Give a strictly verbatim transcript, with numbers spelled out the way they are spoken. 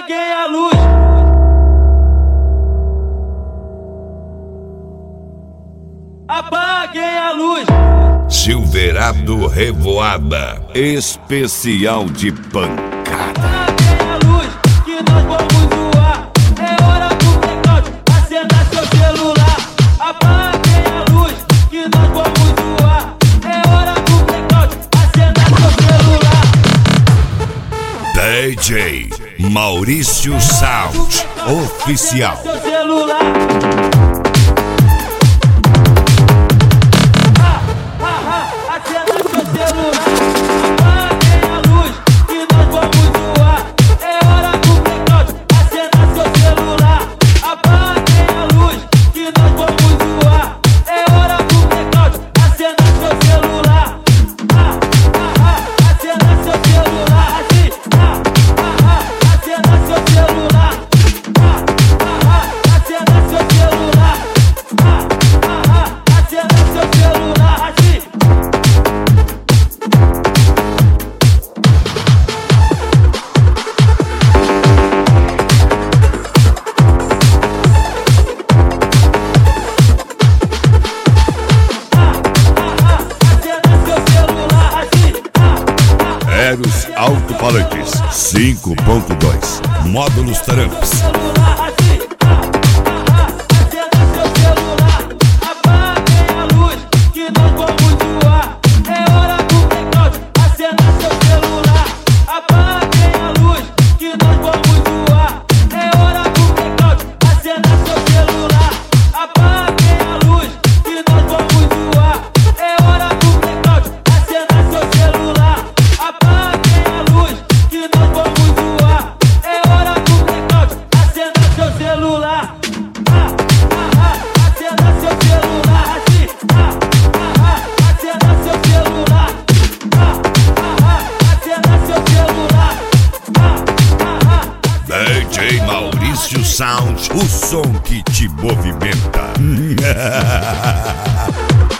Apaguem a luz. Apaguem a luz. Silverado Revoada, especial de pancada. Apaguem a luz, que nós vamos zoar. É hora do blackout, acenda seu celular. Apaguem a luz, que nós vamos zoar. É hora do blackout, acenda seu celular. D J Maurício Sound Oficial. Seu celular. Eros Alto-Falantes cinco ponto dois, módulos Tramps. D J Maurício Sound, o som que te movimenta.